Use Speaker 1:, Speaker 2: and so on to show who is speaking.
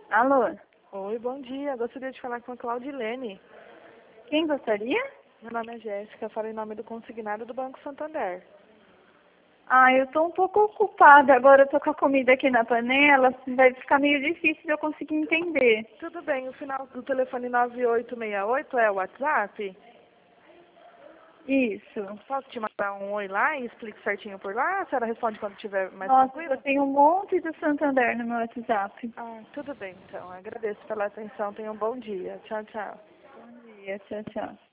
Speaker 1: Alô?
Speaker 2: Oi, bom dia. Gostaria de falar com a Claudilene.
Speaker 1: Quem gostaria?
Speaker 2: Meu nome é Jéssica, falo em nome do consignado do Banco Santander.
Speaker 1: Ah, eu tô um pouco ocupada. Agora eu tô com a comida aqui na panela. Vai ficar meio difícil de eu conseguir entender.
Speaker 2: Tudo bem, o final do telefone 9868 é o WhatsApp?
Speaker 1: Isso.
Speaker 2: Posso te mandar um oi lá e explico certinho por lá? A senhora responde quando estiver mais
Speaker 1: Nossa, eu
Speaker 2: tranquila?
Speaker 1: tenho um monte do Santander no meu WhatsApp.
Speaker 2: Ah, tudo bem então. Agradeço pela atenção. Tenha um bom dia. Tchau, tchau.
Speaker 1: Bom dia, tchau, tchau.